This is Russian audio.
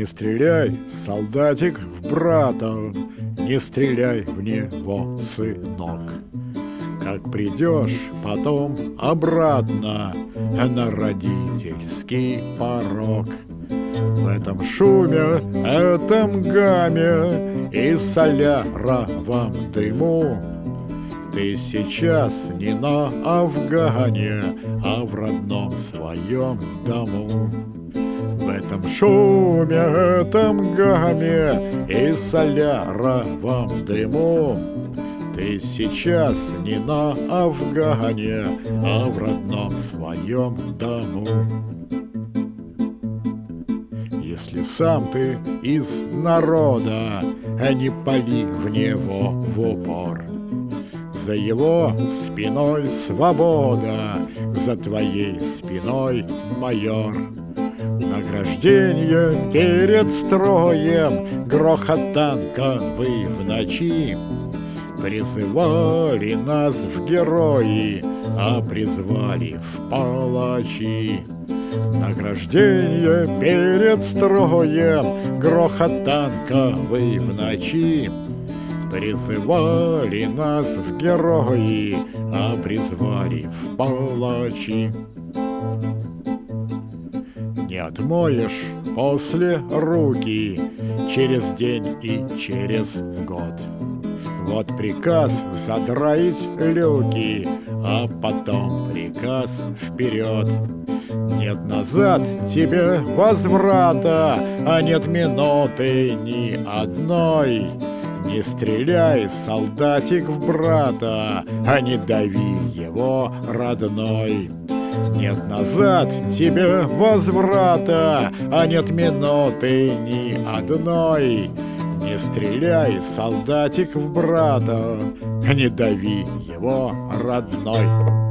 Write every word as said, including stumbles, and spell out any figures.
Не стреляй, солдатик, в брата, не стреляй в него, сынок. Как придешь потом обратно на родительский порог, в этом шуме, этом гаме и соляровом дыму ты сейчас не на Афгане, а в родном своем дому. В этом шуме, этом гаме и соляровом дыму ты сейчас не на Афгане, а в родном своем дому. Если сам ты из народа, не пали в него в упор. За его спиной свобода, за твоей спиной майор. Награждение перед строем, грохот танковый в ночи. Призывали нас в герои, а призвали в палачи. Награждение перед строем, грохот танковый в ночи. Призывали нас в герои, а призвали в палачи. Не отмоешь после руки через день и через год. Вот приказ задраить люки, а потом приказ вперед. Нет назад тебе возврата, а нет минуты ни одной. Не стреляй, солдатик, в брата, а не дави его, родной. Нет назад тебе возврата, а нет минуты ни одной. Не стреляй, солдатик, в брата, не дави его, родной.